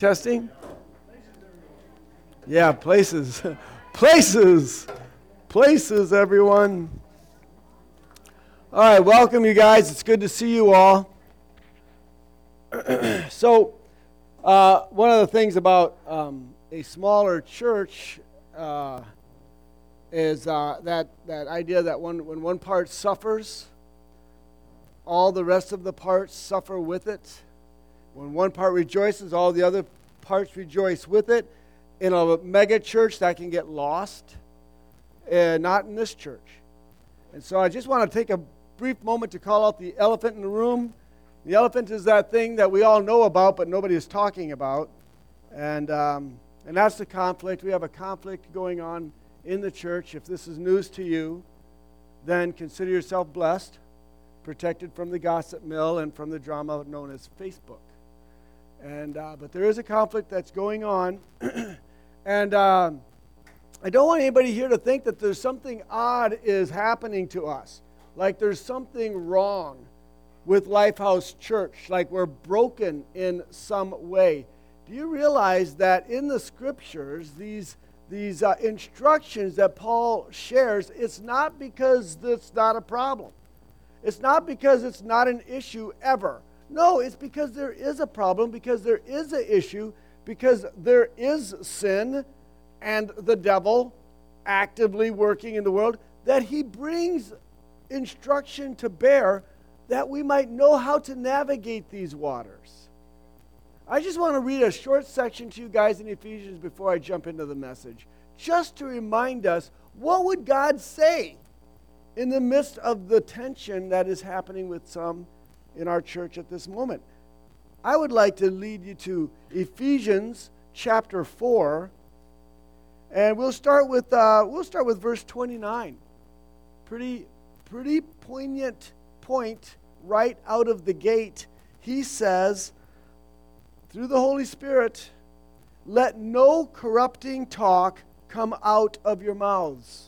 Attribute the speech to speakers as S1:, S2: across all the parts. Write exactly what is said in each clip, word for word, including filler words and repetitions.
S1: Testing? Yeah, places. places. Places, everyone. All right, welcome, you guys. It's good to see you all. so, uh, one of the things about um, a smaller church uh, is uh, that, that idea that when, when one part suffers, all the rest of the parts suffer with it. When one part rejoices, all the other parts rejoice with it. In a mega church, that can get lost. Uh, not in this church. And so I just want to take a brief moment to call out the elephant in the room. The elephant is that thing that we all know about, but nobody is talking about. And, um, and that's the conflict. We have a conflict going on in the church. If this is news to you, then consider yourself blessed, protected from the gossip mill and from the drama known as Facebook. And uh, but there is a conflict that's going on, and uh, I don't want anybody here to think that there's something odd is happening to us, like there's something wrong with Lifehouse Church, like we're broken in some way. Do you realize that in the Scriptures, these these uh, instructions that Paul shares, it's not because it's not a problem. It's not because it's not an issue ever. No, it's because there is a problem, because there is an issue, because there is sin and the devil actively working in the world, that he brings instruction to bear that we might know how to navigate these waters. I just want to read a short section to you guys in Ephesians before I jump into the message, just to remind us, what would God say in the midst of the tension that is happening with some in our church at this moment? I would like to lead you to Ephesians chapter four, and we'll start with uh, we'll start with verse twenty-nine. Pretty pretty poignant point right out of the gate. He says, through the Holy Spirit, let no corrupting talk come out of your mouths.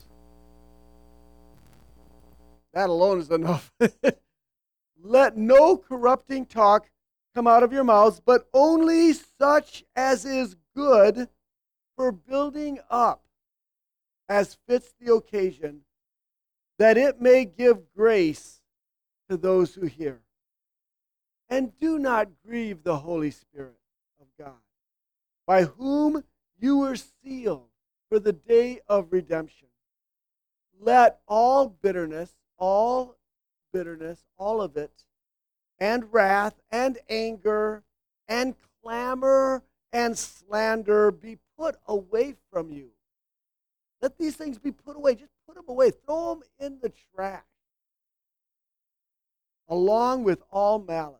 S1: That alone is enough. Let no corrupting talk come out of your mouths, but only such as is good for building up, as fits the occasion, that it may give grace to those who hear. And do not grieve the Holy Spirit of God, by whom you were sealed for the day of redemption. Let all bitterness, all bitterness, all of it, and wrath, and anger, and clamor, and slander be put away from you. Let these things be put away. Just put them away. Throw them in the trash. Along with all malice.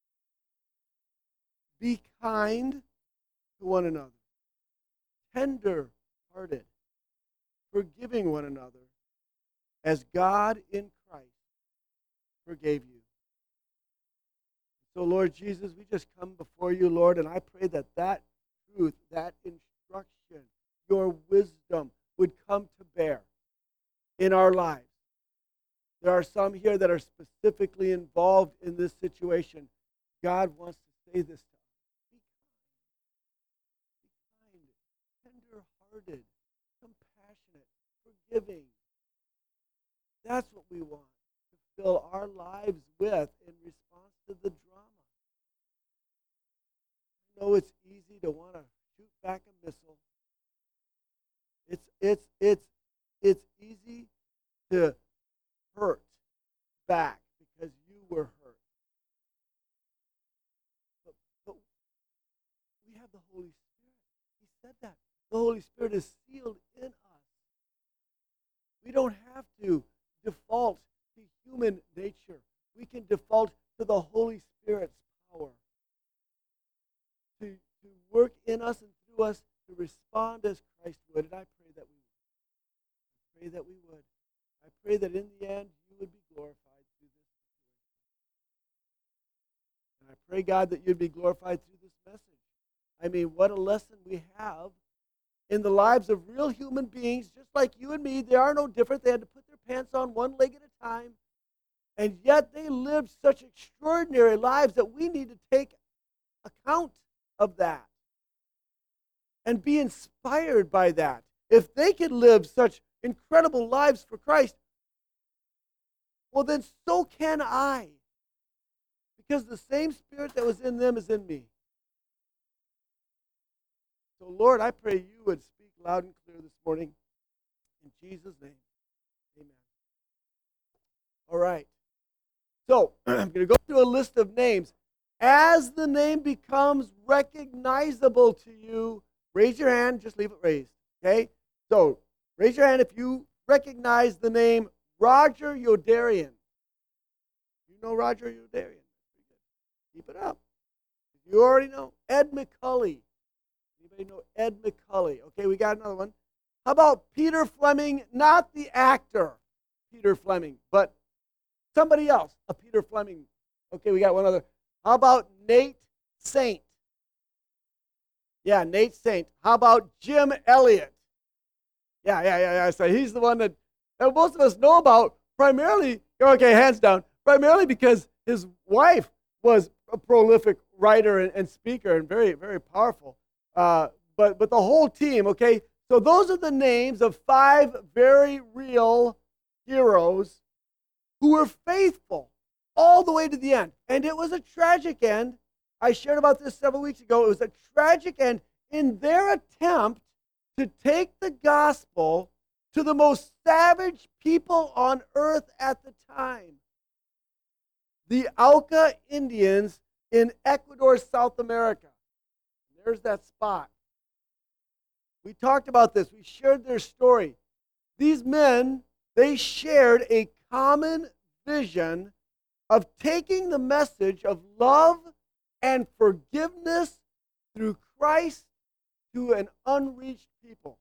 S1: Be kind to one another, tender-hearted, forgiving one another, as God in Christ forgave you. So, Lord Jesus, we just come before you, Lord, and I pray that that truth, that instruction, your wisdom would come to bear in our lives. There are some here that are specifically involved in this situation. God wants to say this to us. Be kind. Be kind, tender-hearted, compassionate, forgiving. That's what we want to fill our lives with in response to the drama. I know it's easy to want to shoot back a missile. It's it's it's it's easy to hurt back because you were hurt. But, but we have the Holy Spirit. He said that. The Holy Spirit is sealed in us. We don't have to default to human nature. We can default to the Holy Spirit's power to, to work in us and through us to respond as Christ would. And I pray that we would. I pray that we would. I pray that in the end you would be glorified through this situation. And I pray, God, that you'd be glorified through this message. I mean, what a lesson we have in the lives of real human beings, just like you and me. They are no different. They had to put their pants on one leg at a time. And yet they lived such extraordinary lives that we need to take account of that. and be inspired by that. If they could live such incredible lives for Christ, well, then so can I. Because the same Spirit that was in them is in me. So, Lord, I pray you would speak loud and clear this morning. In Jesus' name, amen. All right. So, I'm going to go through a list of names. As the name becomes recognizable to you, raise your hand, just leave it raised. Okay? So, raise your hand if you recognize the name Roger Youderian. You know Roger Youderian? Keep it up. You already know Ed McCully. Anybody know Ed McCully? Okay, we got another one. How about Peter Fleming? Not the actor, Peter Fleming, but somebody else, a Peter Fleming. Okay, we got one other. How about Nate Saint? Yeah, Nate Saint. How about Jim Elliott? Yeah, yeah, yeah, yeah. So he's the one that, that most of us know about, primarily, okay, hands down, primarily because his wife was a prolific writer and, and speaker and very, very powerful. Uh, but, but the whole team, okay? So those are the names of five very real heroes who were faithful all the way to the end. And it was a tragic end. I shared about this several weeks ago. It was a tragic end in their attempt to take the gospel to the most savage people on earth at the time. The Auca Indians in Ecuador, South America. There's that spot. We talked about this. We shared their story. These men, they shared a common vision of taking the message of love and forgiveness through Christ to an unreached people.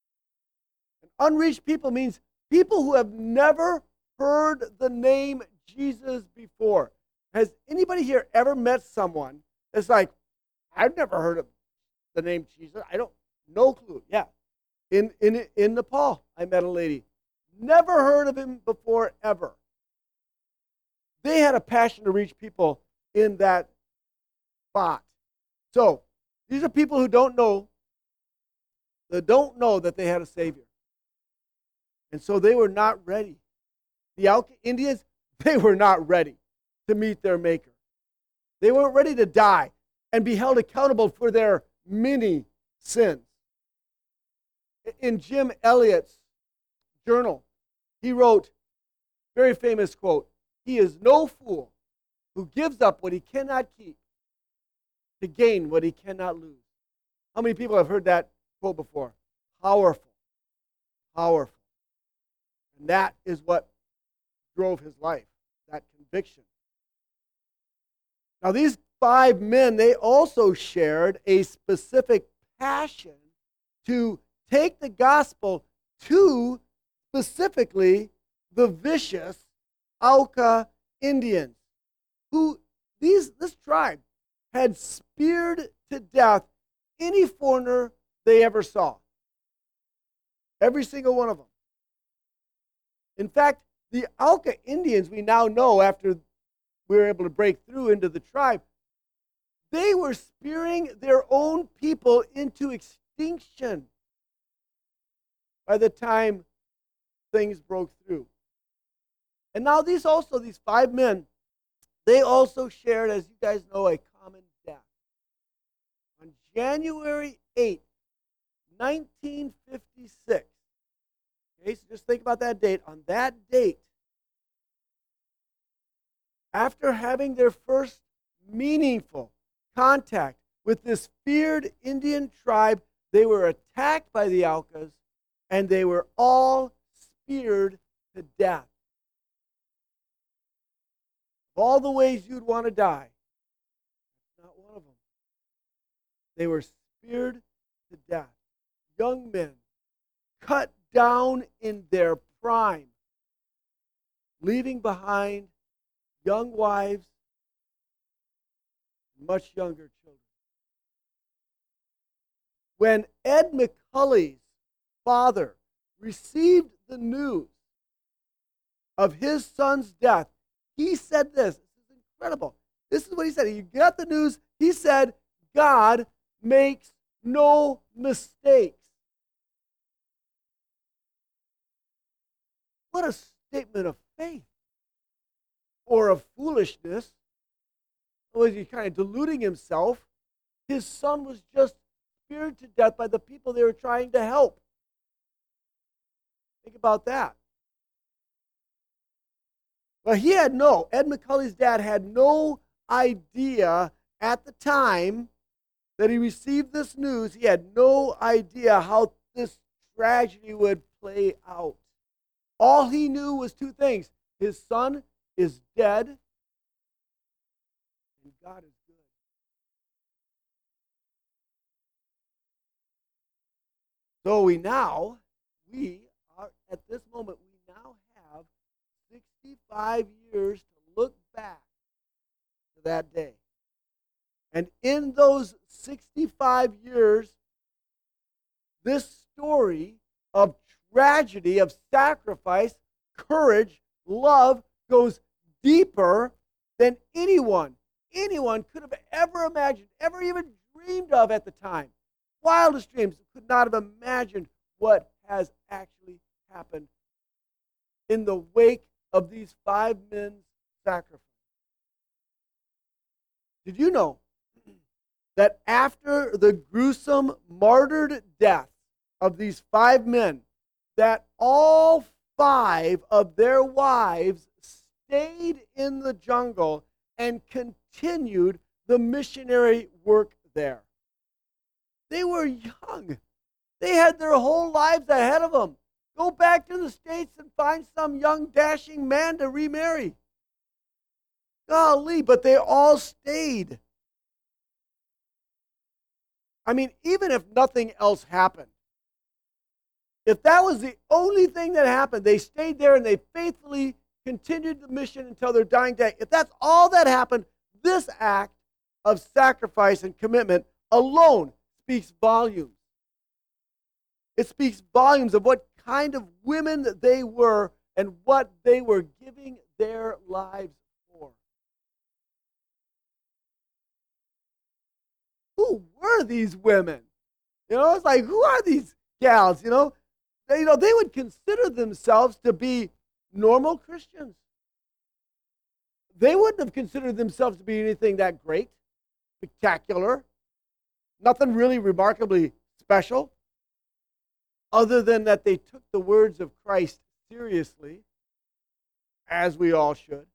S1: An unreached people means people who have never heard the name Jesus before. Has anybody here ever met someone that's like, I've never heard of the name Jesus. I don't, no clue. Yeah. In, in, in Nepal, I met a lady. Never heard of him before, ever. They had a passion to reach people in that spot. So, these are people who don't know, that don't know that they had a Savior. And so they were not ready. The Auca Indians, they were not ready to meet their Maker. They weren't ready to die and be held accountable for their many sins. In Jim Elliott's journal, he wrote, very famous quote, "He is no fool who gives up what he cannot keep to gain what he cannot lose." How many people have heard that quote before? Powerful. Powerful. And that is what drove his life, that conviction. Now, these five men, they also shared a specific passion to take the gospel to specifically the vicious Auca Indians, who these this tribe had speared to death any foreigner they ever saw. Every single one of them. In fact, the Auca Indians, we now know after we were able to break through into the tribe, they were spearing their own people into extinction by the time things broke through. And now these also, these five men, they also shared, as you guys know, a common death. On January eighth, nineteen fifty-six, okay, so just think about that date. On that date, after having their first meaningful contact with this feared Indian tribe, they were attacked by the Aucas, and they were all speared to death. Of all the ways you'd want to die, that's not one of them. They were speared to death. Young men, cut down in their prime, leaving behind young wives, much younger children. When Ed McCully's father received the news of his son's death, he said this. This is incredible. This is what he said. He got the news. He said, God makes no mistakes. What a statement of faith or of foolishness. Was he kind of deluding himself? His son was just speared to death by the people they were trying to help. Think about that. But he had no, Ed McCully's dad had no idea at the time that he received this news. He had no idea how this tragedy would play out. All he knew was two things. His son is dead, and God is good. So we now, we are, at this moment, we now have sixty-five years to look back to that day. And in those sixty-five years, this story of tragedy, of sacrifice, courage, love goes deeper than anyone, anyone could have ever imagined, ever even dreamed of at the time. Wildest dreams could not have imagined what has actually happened in the wake of these five men's sacrifice. Did you know that after the gruesome martyred death of these five men, that all five of their wives stayed in the jungle and continued the missionary work there? They were young. They had their whole lives ahead of them. Go back to the States and find some young, dashing man to remarry. Golly, but they all stayed. I mean, even if nothing else happened, if that was the only thing that happened, they stayed there and they faithfully continued the mission until their dying day. If that's all that happened, this act of sacrifice and commitment alone speaks volumes. It speaks volumes of what kind of women they were and what they were giving their lives for. Who were these women? You know, it's like, who are these gals? You know, they, you know, they would consider themselves to be normal Christians. They wouldn't have considered themselves to be anything that great, spectacular, nothing really remarkably special, other than that they took the words of Christ seriously, as we all should.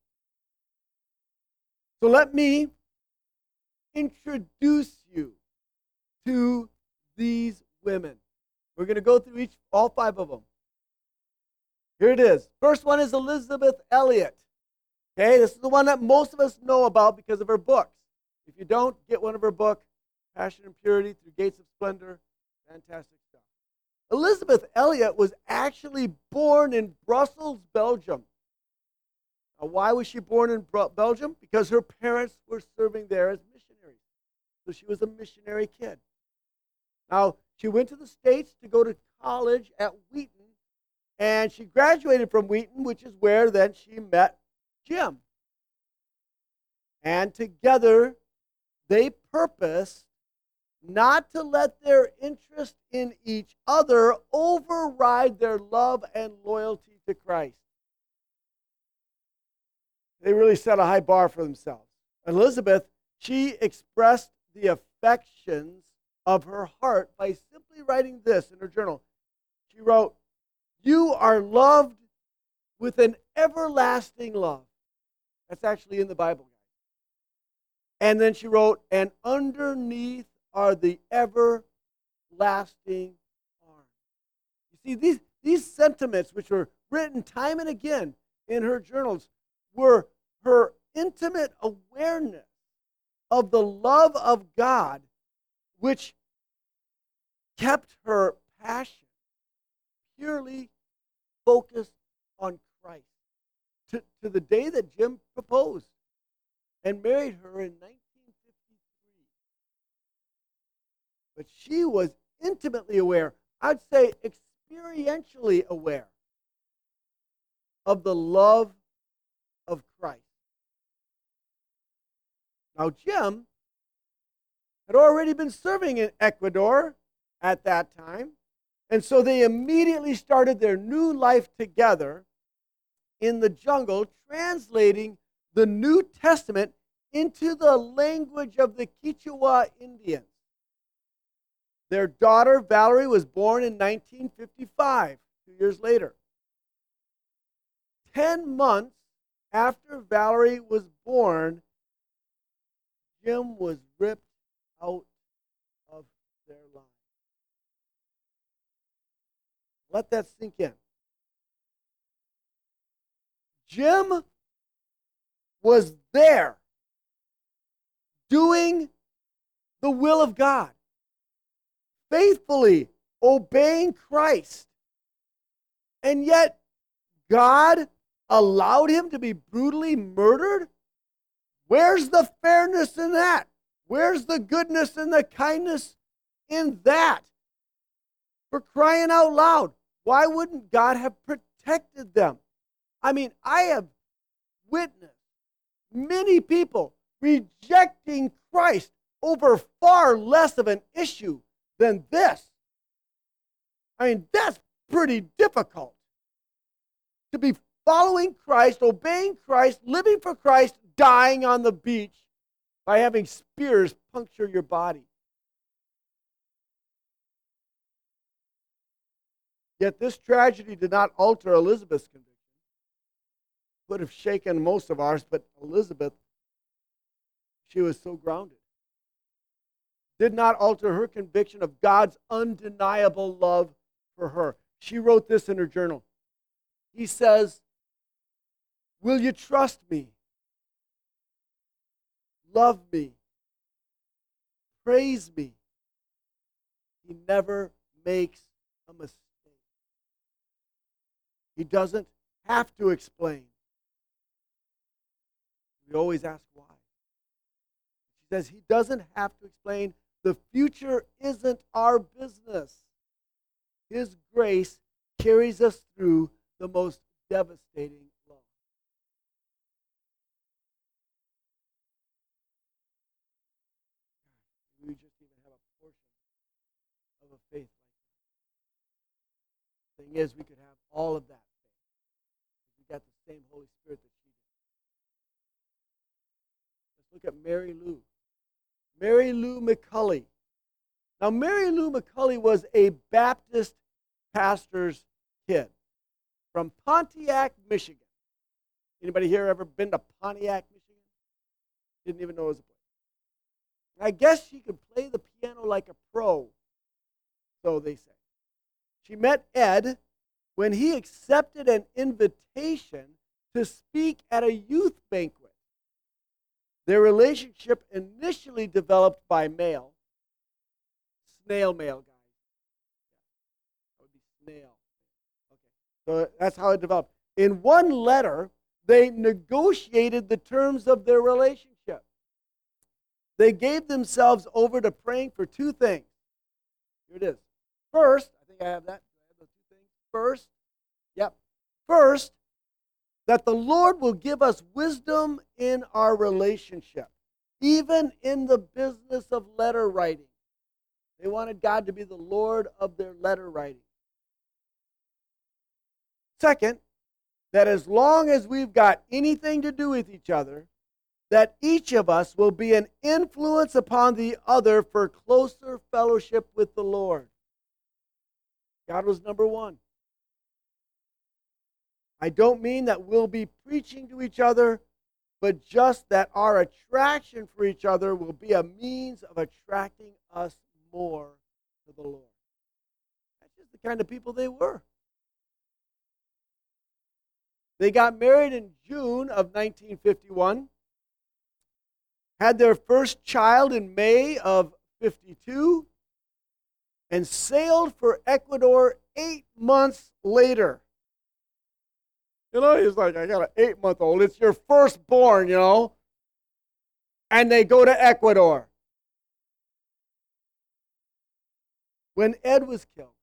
S1: So let me introduce you to these women. We're going to go through each, all five of them. Here it is. First one is Elisabeth Elliot. Okay, this is the one that most of us know about because of her books. If you don't, get one of her books, Passion and Purity, Through Gates of Splendor. Fantastic stuff. Elisabeth Elliot was actually born in Brussels, Belgium. Now, why was she born in Belgium? Because her parents were serving there as missionaries. So she was a missionary kid. Now, she went to the States to go to college at Wheaton, and she graduated from Wheaton, which is where then she met Jim. And together, they purposed not to let their interest in each other override their love and loyalty to Christ. They really set a high bar for themselves. Elisabeth, she expressed the affections of her heart by simply writing this in her journal. She wrote, "You are loved with an everlasting love." That's actually in the Bible. And then she wrote, "And underneath are the everlasting arms." You see, these, these sentiments, which were written time and again in her journals, were her intimate awareness of the love of God, which kept her passion purely focused on Christ. To, to the day that Jim proposed and married her in nineteen fifty-three. But she was intimately aware, I'd say experientially aware, of the love of Christ. Now, Jim had already been serving in Ecuador at that time. And so they immediately started their new life together in the jungle, translating the New Testament into the language of the Quichua Indians. Their daughter, Valerie, was born in nineteen fifty-five, two years later. Ten months after Valerie was born, Jim was ripped out of their lives. Let that sink in. Jim was there doing the will of God, faithfully obeying Christ. And yet, God allowed him to be brutally murdered? Where's the fairness in that? Where's the goodness and the kindness in that? For crying out loud, why wouldn't God have protected them? I mean, I have witnessed many people rejecting Christ over far less of an issue than this. I mean, that's pretty difficult. To be following Christ, obeying Christ, living for Christ, dying on the beach by having spears puncture your body. Yet this tragedy did not alter Elizabeth's conviction. Would have shaken most of ours, but Elizabeth, she was so grounded. Did not alter her conviction of God's undeniable love for her. She wrote this in her journal. He says, "Will you trust me? Love me? Praise me? He never makes a mistake. He doesn't have to explain." We always ask why. She says he doesn't have to explain. The future isn't our business. His grace carries us through the most devastating loss. We just even have a portion of a faith like that. The thing is, we could have all of that faith. We got the same Holy Spirit that she did. Let's look at Mary Lou. Mary Lou McCulley. Now, Mary Lou McCulley was a Baptist pastor's kid from Pontiac, Michigan. Anybody here ever been to Pontiac, Michigan? Didn't even know it was a place. I guess she could play the piano like a pro, so they say. She met Ed when he accepted an invitation to speak at a youth banquet. Their relationship initially developed by mail. Snail mail, guys. That would be snail. Okay. So that's how it developed. In one letter, they negotiated the terms of their relationship. They gave themselves over to praying for two things. Here it is. First, I think I have that. I have those two things. First, yep. First, that the Lord will give us wisdom in our relationship, even in the business of letter writing. They wanted God to be the Lord of their letter writing. Second, that as long as we've got anything to do with each other, that each of us will be an influence upon the other for closer fellowship with the Lord. God was number one. I don't mean that we'll be preaching to each other, but just that our attraction for each other will be a means of attracting us more to the Lord. That's just the kind of people they were. They got married in June of nineteen fifty-one, had their first child in May of fifty-two, and sailed for Ecuador eight months later. You know, he's like, I got an eight-month-old. It's your firstborn, you know. And they go to Ecuador. When Ed was killed,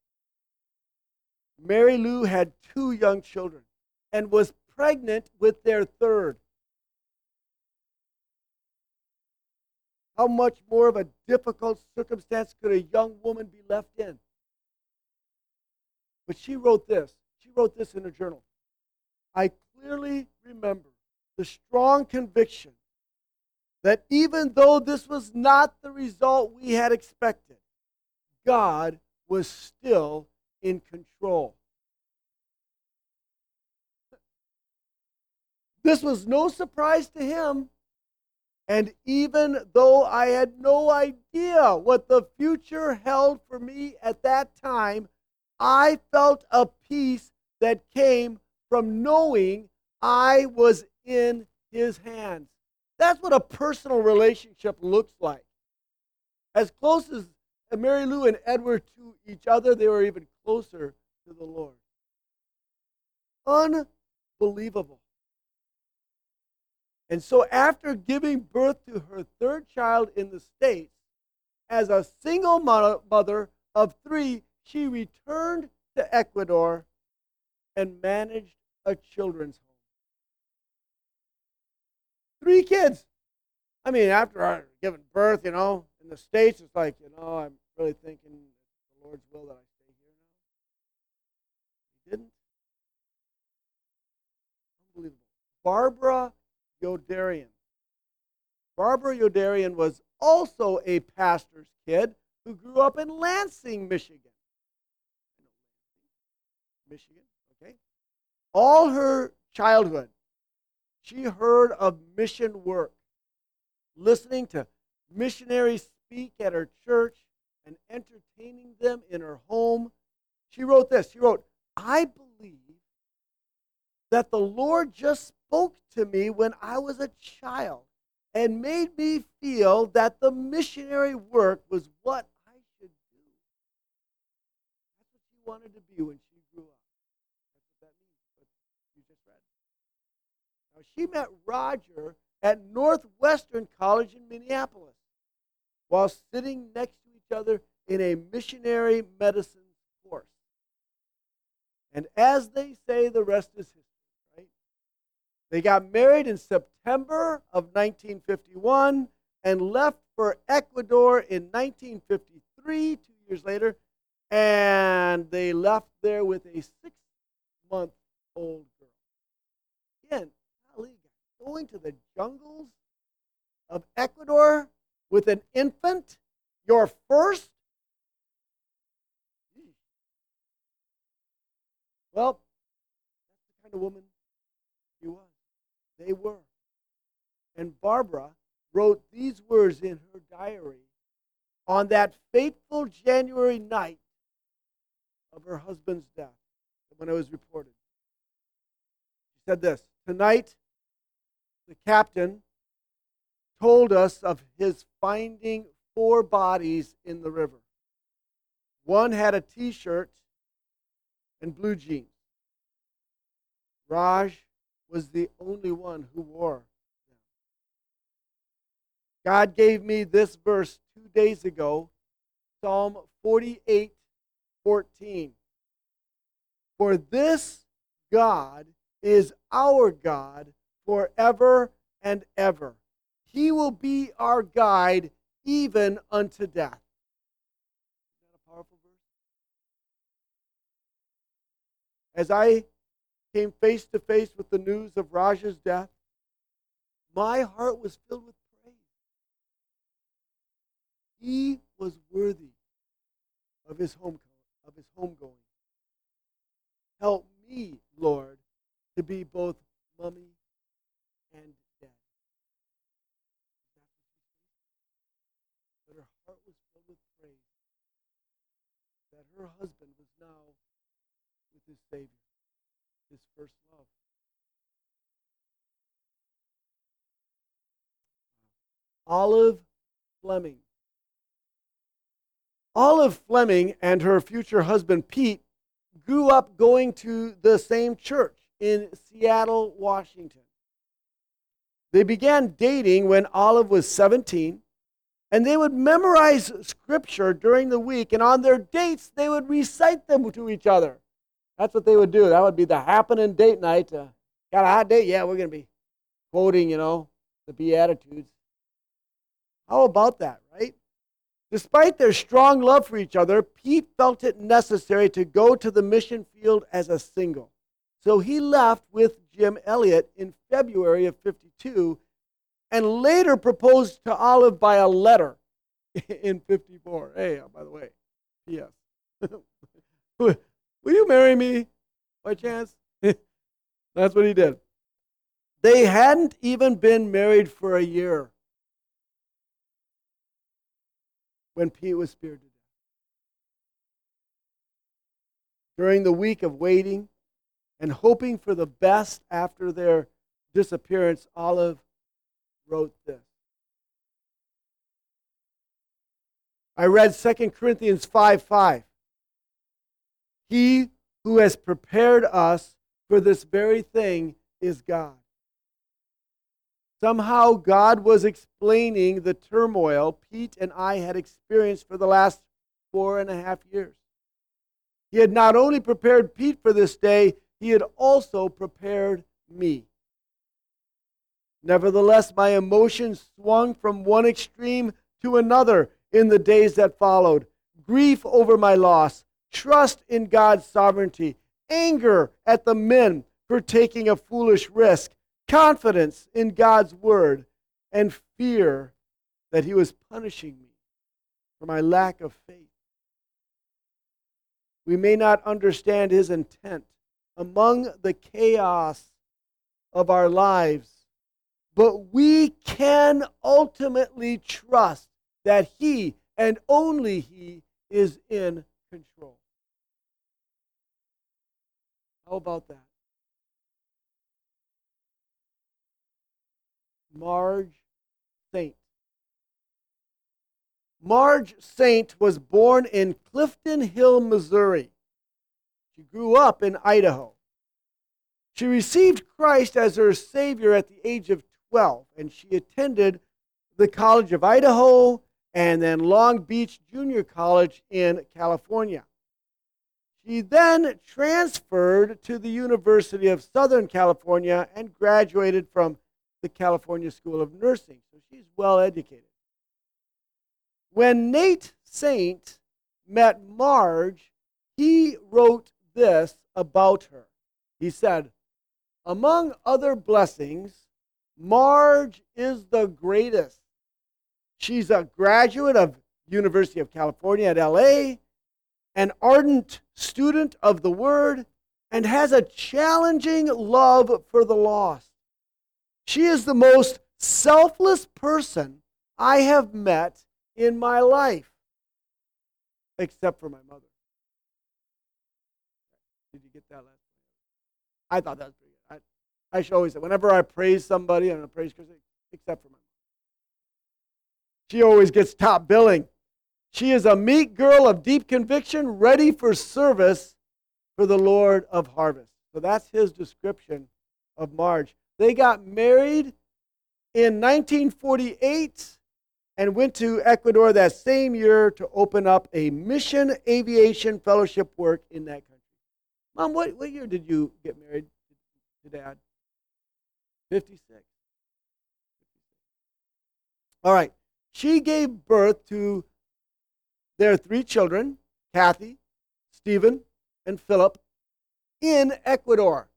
S1: Mary Lou had two young children and was pregnant with their third. How much more of a difficult circumstance could a young woman be left in? But she wrote this. She wrote this in her journal. I clearly remember the strong conviction that even though this was not the result we had expected, God was still in control. This was no surprise to him. And even though I had no idea what the future held for me at that time, I felt a peace that came from knowing I was in his hands. That's what a personal relationship looks like. As close as Mary Lou and Ed were to each other, they were even closer to the Lord. Unbelievable. And so after giving birth to her third child in the States, as a single mother of three, she returned to Ecuador and managed a children's home. Three kids. I mean, after giving birth, you know, in the States, it's like, you know, I'm really thinking it's the Lord's will that I stay here now. He didn't. Unbelievable. Barbara Yodarian. Barbara Yodarian was also a pastor's kid who grew up in Lansing, Michigan. Michigan, okay? All her childhood, she heard of mission work, listening to missionaries speak at her church and entertaining them in her home. She wrote this. She wrote, I believe that the Lord just spoke to me when I was a child and made me feel that the missionary work was what I should do. That's what she wanted to be when she grew up. That's what that means, what you just read. Now, she met Roger at Northwestern College in Minneapolis while sitting next to each other in a missionary medicine course. And as they say, the rest is history. They got married in September of nineteen fifty-one and left for Ecuador in nineteen fifty-three, two years later, and they left there with a six-month-old girl. Again, going to the jungles of Ecuador with an infant, your first? Well, that's the kind of woman she was. They were. And Barbara wrote these words in her diary on that fateful January night of her husband's death, when it was reported. She said this, tonight, the captain told us of his finding four bodies in the river. One had a T-shirt and blue jeans. Raj was the only one who wore them. God gave me this verse two days ago, Psalm forty-eight fourteen. For this God is our God forever and ever. He will be our guide even unto death. Isn't that a powerful verse? As I came face to face with the news of Raj's death, my heart was filled with praise. He was worthy of his home of his homegoing. Help me, Lord, to be both mummy and dad. But her heart was filled with praise that her husband was now with his Savior, his first love. Olive Fleming. Olive Fleming and her future husband Pete grew up going to the same church in Seattle, Washington. They began dating when Olive was seventeen, and they would memorize scripture during the week, and on their dates, they would recite them to each other. That's what they would do. That would be the happening date night. Uh, got a hot date? Yeah, we're going to be quoting, you know, the Beatitudes. How about that, right? Despite their strong love for each other, Pete felt it necessary to go to the mission field as a single. So he left with Jim Elliot in February of fifty-two and later proposed to Olive by a letter in fifty-four. Hey, oh, by the way, P S Will you marry me by chance? That's what he did. They hadn't even been married for a year when Pete was speared to death. During the week of waiting and hoping for the best after their disappearance, Olive wrote this. I read Second Corinthians five five. He who has prepared us for this very thing is God. Somehow God was explaining the turmoil Pete and I had experienced for the last four and a half years. He had not only prepared Pete for this day, he had also prepared me. Nevertheless, my emotions swung from one extreme to another in the days that followed. Grief over my loss, trust in God's sovereignty, anger at the men for taking a foolish risk, confidence in God's word, and fear that he was punishing me for my lack of faith. We may not understand his intent among the chaos of our lives, but we can ultimately trust that he and only he is in control. How about that? Marge Saint. Marge Saint was born in Clifton Hill, Missouri. She grew up in Idaho. She received Christ as her Savior at the age of twelve, and she attended the College of Idaho and then Long Beach Junior College in California. She then transferred to the University of Southern California and graduated from the California School of Nursing. So she's well educated. When Nate Saint met Marge, he wrote this about her. He said, among other blessings, Marge is the greatest. She's a graduate of University of California at L A, an ardent student of the Word, and has a challenging love for the lost. She is the most selfless person I have met in my life, except for my mother. Did you get that last one? I thought that was pretty good. I, I should always say, whenever I praise somebody, I'm going to praise Chris, except for my mother. She always gets top billing. She is a meek girl of deep conviction, ready for service for the Lord of harvest. So that's his description of Marge. They got married in nineteen forty-eight and went to Ecuador that same year to open up a mission aviation fellowship work in that country. Mom, what, what year did you get married to Dad? fifty-six. All right. She gave birth to their three children, Kathy, Stephen, and Philip, in Ecuador.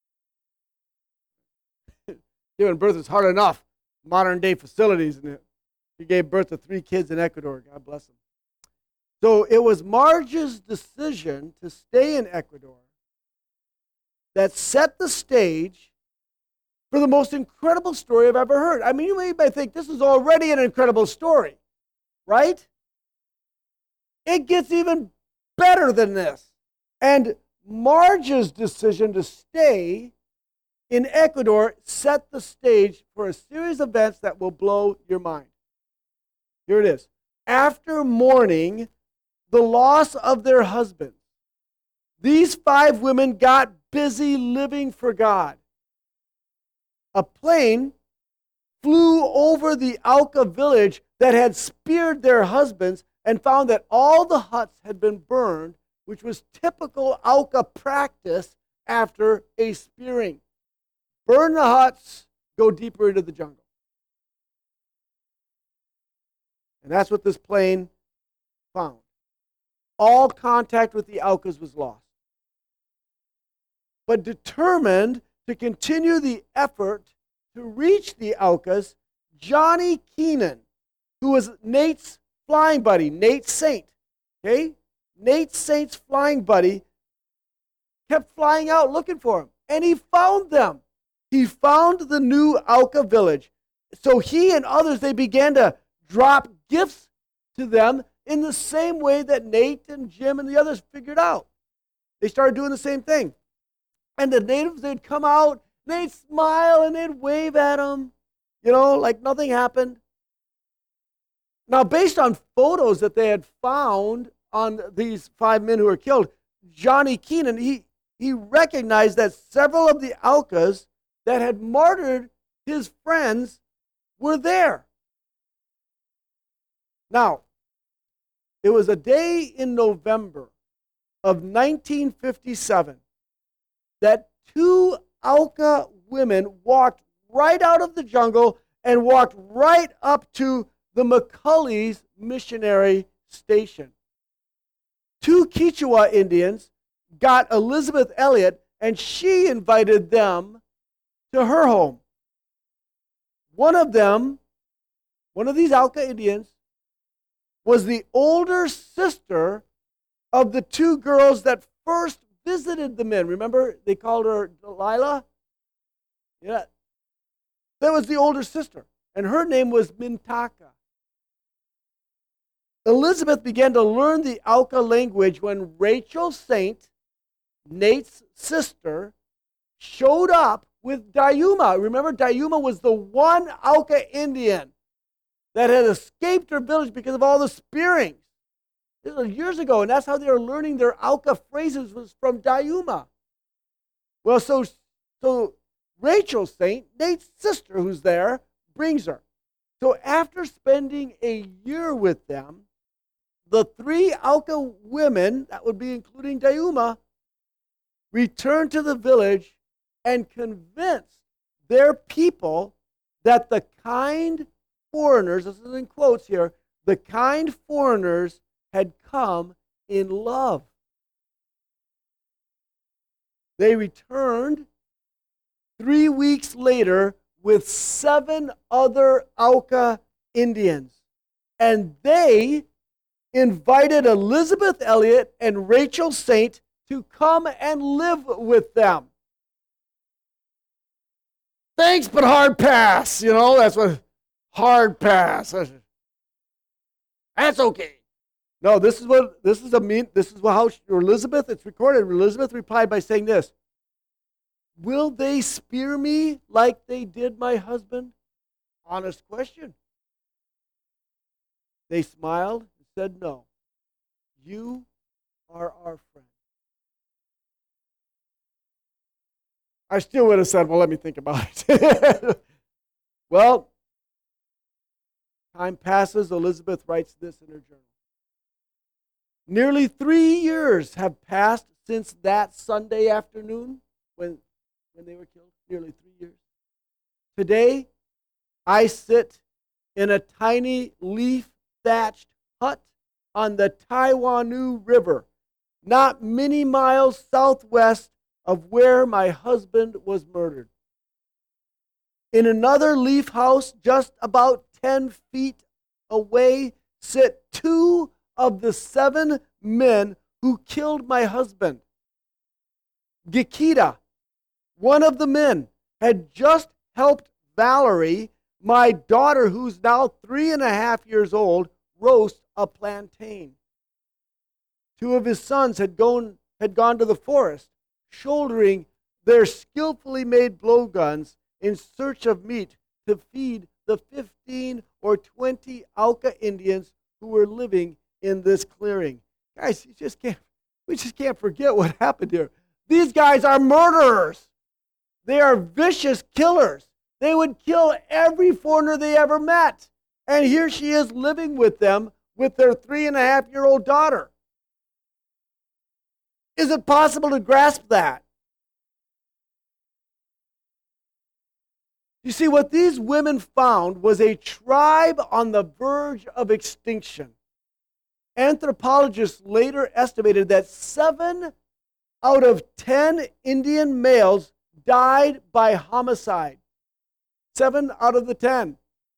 S1: Giving birth is hard enough. Modern day facilities. And she gave birth to three kids in Ecuador. God bless them. So it was Marge's decision to stay in Ecuador that set the stage for the most incredible story I've ever heard. I mean, you may think this is already an incredible story, right? It gets even better than this. And Marge's decision to stay in Ecuador set the stage for a series of events that will blow your mind. Here it is. After mourning the loss of their husbands, these five women got busy living for God. A plane flew over the Auca village that had speared their husbands and found that all the huts had been burned, which was typical Auca practice after a spearing. Burn the huts, go deeper into the jungle. And that's what this plane found. All contact with the Aucas was lost. But determined to continue the effort to reach the Aucas, Johnny Keenan, who was Nate's flying buddy, Nate Saint, okay? Nate Saint's flying buddy kept flying out looking for him, and he found them. He found the new Auca village. So he and others, they began to drop gifts to them in the same way that Nate and Jim and the others figured out. They started doing the same thing. And the natives, they'd come out, they'd smile, and they'd wave at them, you know, like nothing happened. Now, based on photos that they had found on these five men who were killed, Johnny Keenan, he, he recognized that several of the Aucas that had martyred his friends were there. Now, it was a day in November of nineteen fifty-seven that two Auca women walked right out of the jungle and walked right up to the McCulley's missionary station. Two Quechua Indians got Elizabeth Elliot, and she invited them to her home. One of them, one of these Auca Indians, was the older sister of the two girls that first visited the men. Remember, they called her Delilah? Yeah. That was the older sister, and her name was Mintaka. Elizabeth began to learn the Auca language when Rachel Saint, Nate's sister, showed up with Dayuma. Remember, Dayuma was the one Auca Indian that had escaped her village because of all the spearings. This was years ago, and that's how they were learning their Auca phrases, was from Dayuma. Well, so, so Rachel Saint, Nate's sister who's there, brings her. So after spending a year with them, the three Auca women, that would be including Dayuma, returned to the village and convinced their people that the kind foreigners, this is in quotes here, the kind foreigners had come in love. They returned three weeks later with seven other Auca Indians, and they invited Elizabeth Elliot and Rachel Saint to come and live with them. Thanks, but hard pass. You know, that's what, hard pass. That's okay. No, this is what, this is a mean, this is how Elizabeth, it's recorded, Elizabeth replied by saying this: will they spear me like they did my husband? Honest question. They smiled and said, no. You are our friend. I still would have said, well, let me think about it. Well, time passes. Elizabeth writes this in her journal. Nearly three years have passed since that Sunday afternoon when, when they were killed. Nearly three years. Today, I sit in a tiny leaf-thatched hut on the Taiwanoo River, not many miles southwest of where my husband was murdered. In another leaf house just about ten feet away sit two of the seven men who killed my husband. Gikita, one of the men, had just helped Valerie, my daughter who's now three and a half years old, roast a plantain. Two of his sons had gone, had gone to the forest, shouldering their skillfully made blowguns in search of meat to feed the fifteen or twenty Auca Indians who were living in this clearing. Guys, you just can't, we just can't forget what happened here. These guys are murderers. They are vicious killers. They would kill every foreigner they ever met. And here she is living with them with their three and a half year old daughter. Is it possible to grasp that? You see, what these women found was a tribe on the verge of extinction. Anthropologists later estimated that seven out of ten Indian males died by homicide. Seven out of the ten.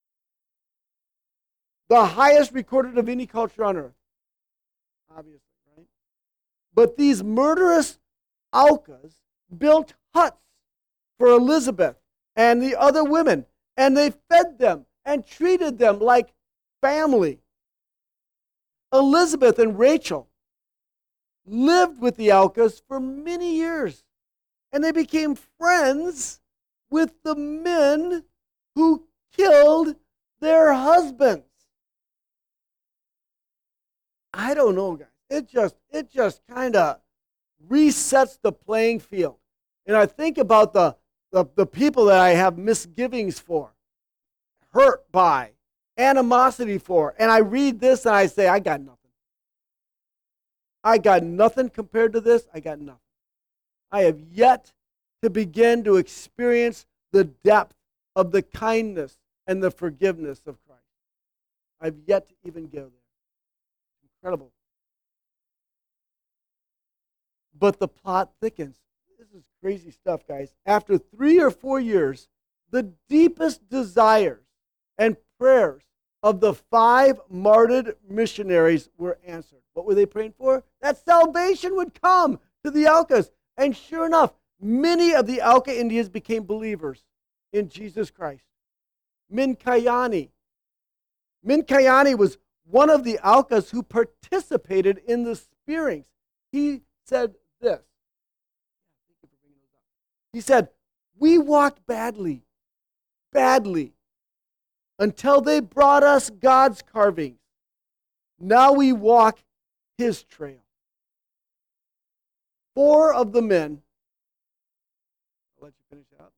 S1: The highest recorded of any culture on earth. Obviously, right? But these murderous Aucas built huts for Elizabeth and the other women, and they fed them and treated them like family. Elizabeth and Rachel lived with the Aucas for many years, and they became friends with the men who killed their husbands. I don't know, guys. It just it just kind of resets the playing field. And I think about the, the, the people that I have misgivings for, hurt by, animosity for. And I read this and I say, I got nothing. I got nothing compared to this. I got nothing. I have yet to begin to experience the depth of the kindness and the forgiveness of Christ. I've yet to even go there. Incredible. But the plot thickens. This is crazy stuff, guys. After three or four years, the deepest desires and prayers of the five martyred missionaries were answered. What were they praying for? That salvation would come to the Aucas. And sure enough, many of the Auca Indians became believers in Jesus Christ. Minkayani. Minkayani was one of the Aucas who participated in the spearings. He said this. He said, we walked badly, badly, until they brought us God's carvings. Now we walk his trail. Four of the men, I'll let you finish out.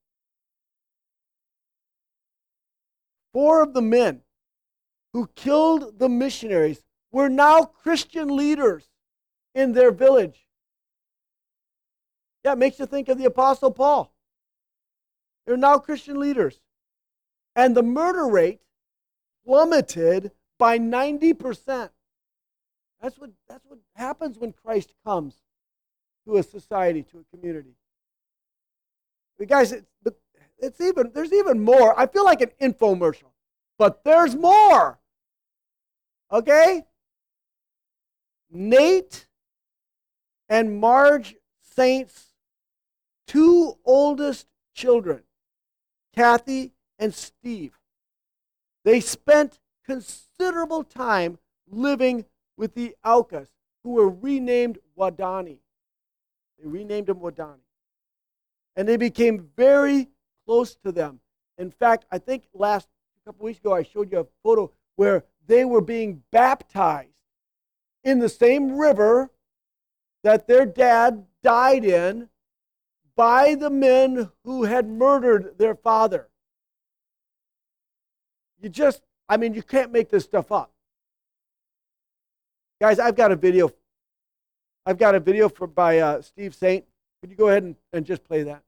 S1: Four of the men who killed the missionaries were now Christian leaders in their village. Yeah, it makes you think of the Apostle Paul. They're now Christian leaders. And the murder rate plummeted by ninety percent. That's what, that's what happens when Christ comes to a society, to a community. But guys, it's, it's even, there's even more. I feel like an infomercial, but there's more. Okay? Nate and Marge Saint's two oldest children, Kathy and Steve, they spent considerable time living with the Aucas, who were renamed Wadani. They renamed them Wadani. And they became very close to them. In fact, I think last a couple weeks ago I showed you a photo where they were being baptized in the same river that their dad died in by the men who had murdered their father. You just, I mean, you can't make this stuff up. Guys, I've got a video. I've got a video for, by uh, Steve Saint. Could you go ahead and, and just play that?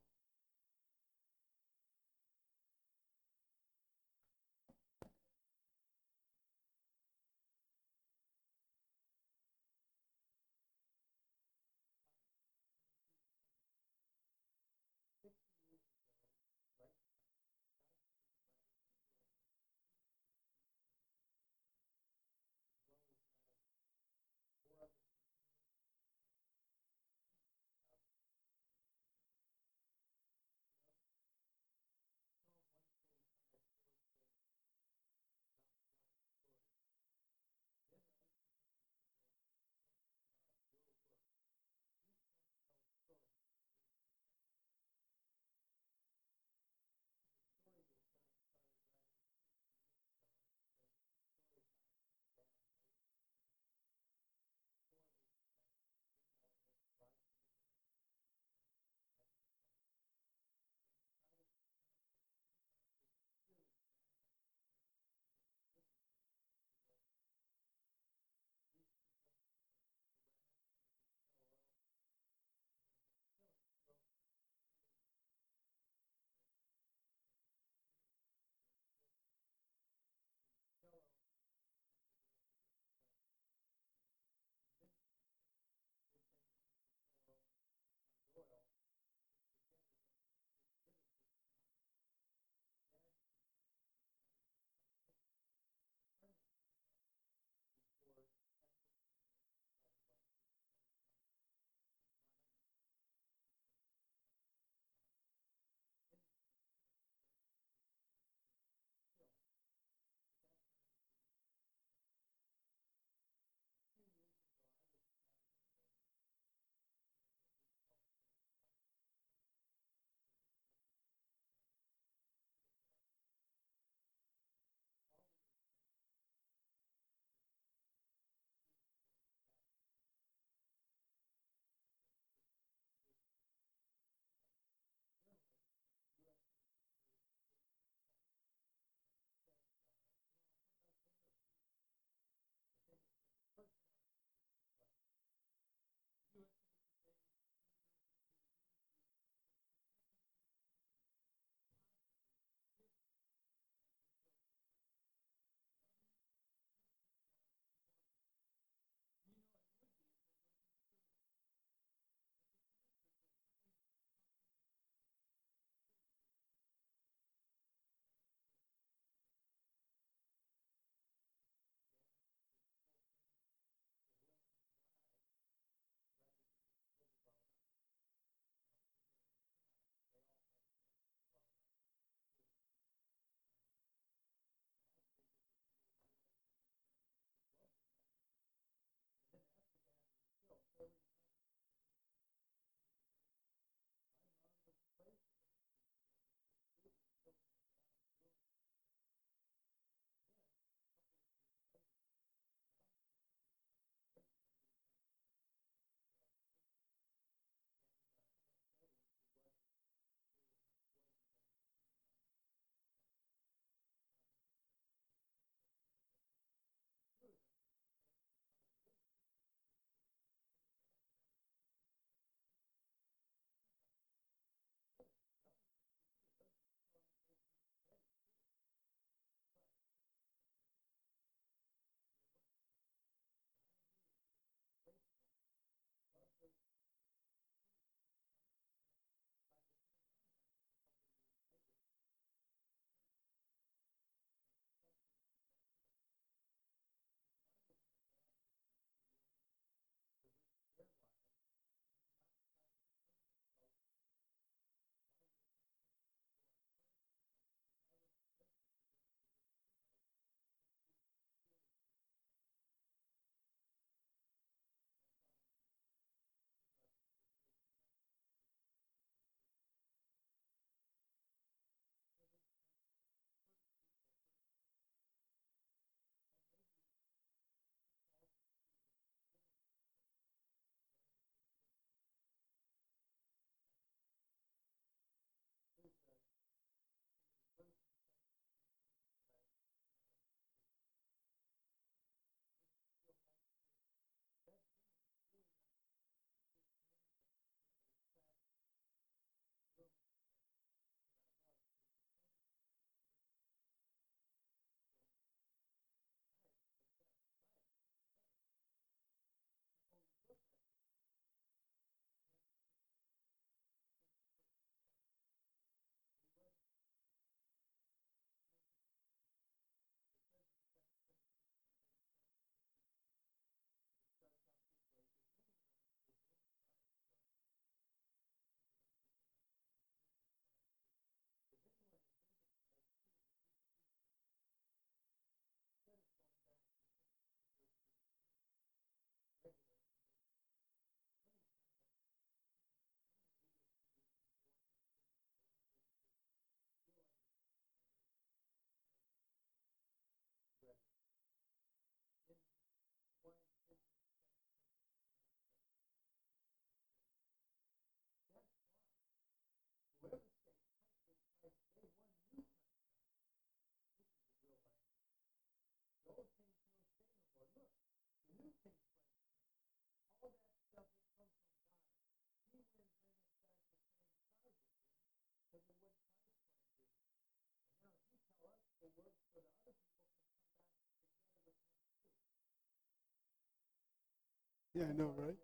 S1: Yeah, I know, right?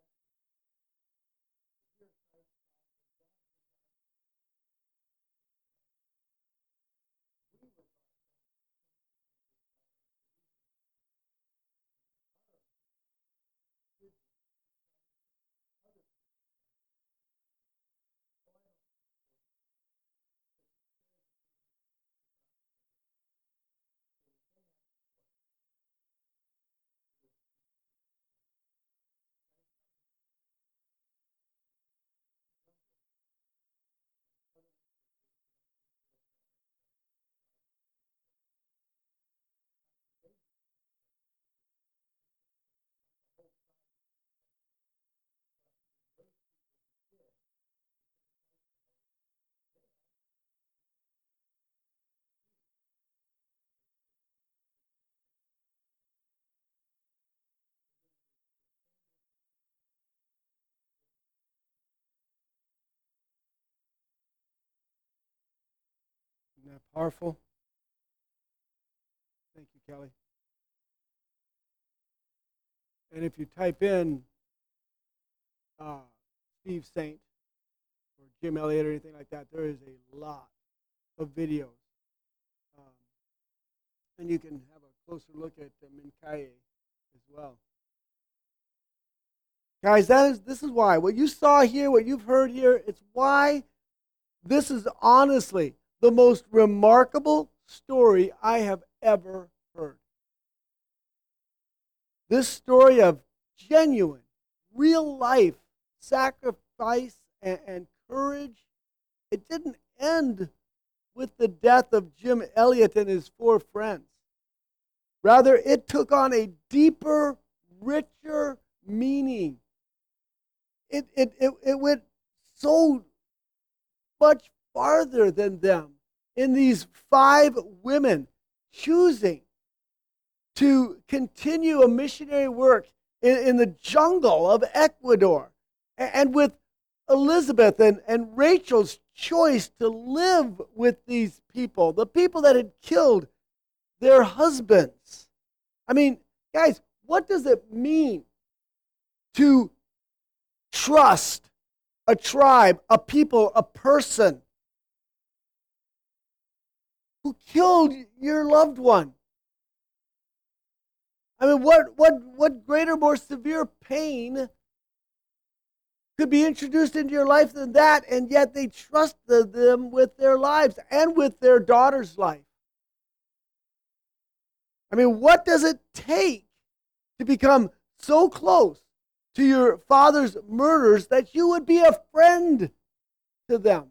S1: Isn't that powerful? Thank you, Kelly. And if you type in uh, Steve Saint or Jim Elliott or anything like that, there is a lot of videos. Um, and you can have a closer look at uh, Mincaye as well. Guys, that is this is why. What you saw here, what you've heard here, it's why this is honestly the most remarkable story I have ever heard. This story of genuine, real life sacrifice and, and courage, it didn't end with the death of Jim Elliott and his four friends. Rather, it took on a deeper, richer meaning. It, it, it, it went so much farther than them in these five women choosing to continue a missionary work in, in the jungle of Ecuador. And with Elizabeth and, and Rachel's choice to live with these people, the people that had killed their husbands. I mean, guys, what does it mean to trust a tribe, a people, a person who killed your loved one? I mean, what, what, what greater, more severe pain could be introduced into your life than that, and yet they trusted them with their lives and with their daughter's life? I mean, what does it take to become so close to your father's murderers that you would be a friend to them?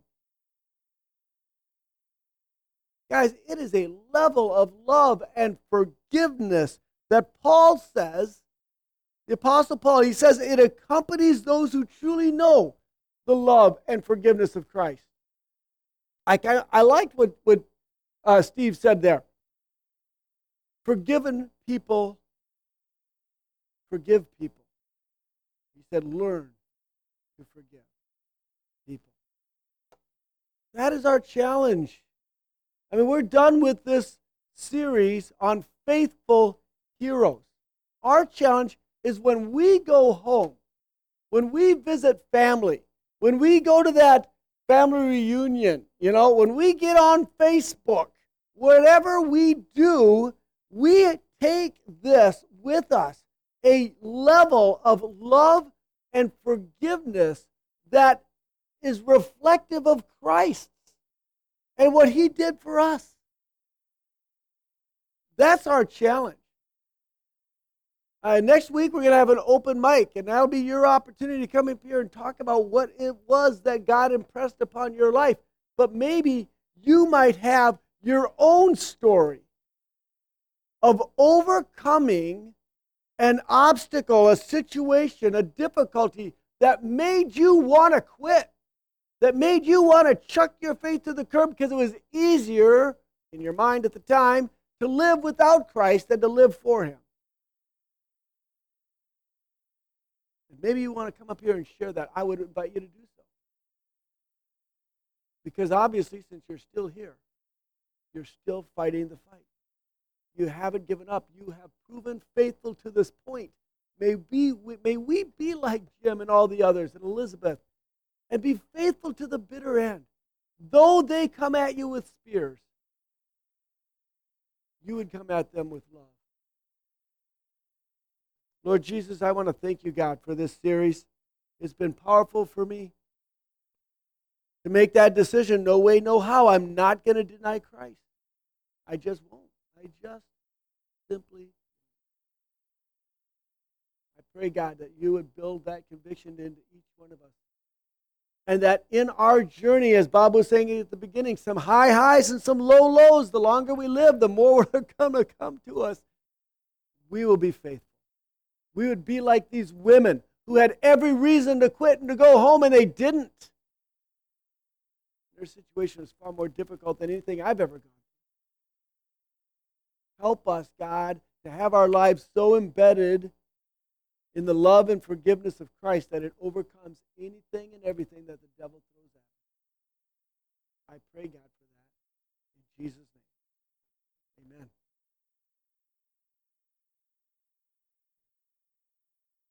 S1: Guys, it is a level of love and forgiveness that Paul says, the Apostle Paul, he says it accompanies those who truly know the love and forgiveness of Christ. I, I liked what, what uh, Steve said there. Forgiven people forgive people. He said, learn to forgive people. That is our challenge. I mean, we're done with this series on faithful heroes. Our challenge is when we go home, when we visit family, when we go to that family reunion, you know, when we get on Facebook, whatever we do, we take this with us, a level of love and forgiveness that is reflective of Christ and what he did for us. That's our challenge. Uh, next week, we're going to have an open mic, and that'll be your opportunity to come up here and talk about what it was that God impressed upon your life. But maybe you might have your own story of overcoming an obstacle, a situation, a difficulty that made you want to quit, that made you want to chuck your faith to the curb because it was easier in your mind at the time to live without Christ than to live for him. Maybe you want to come up here and share that. I would invite you to do so. Because obviously, since you're still here, you're still fighting the fight. You haven't given up. You have proven faithful to this point. May we, may we be like Jim and all the others and Elizabeth and be faithful to the bitter end. Though they come at you with spears, you would come at them with love. Lord Jesus, I want to thank you, God, for this series. It's been powerful for me to make that decision. No way, no how. I'm not going to deny Christ. I just won't. I just simply I pray, God, that you would build that conviction into each one of us. And that in our journey, as Bob was saying at the beginning, some high highs and some low lows, the longer we live, the more we're going to come to us. We will be faithful. We would be like these women who had every reason to quit and to go home, and they didn't. Their situation is far more difficult than anything I've ever gone through. Help us, God, to have our lives so embedded in the love and forgiveness of Christ that it overcomes anything and everything that the devil throws at us. I pray, God, for that. In Jesus'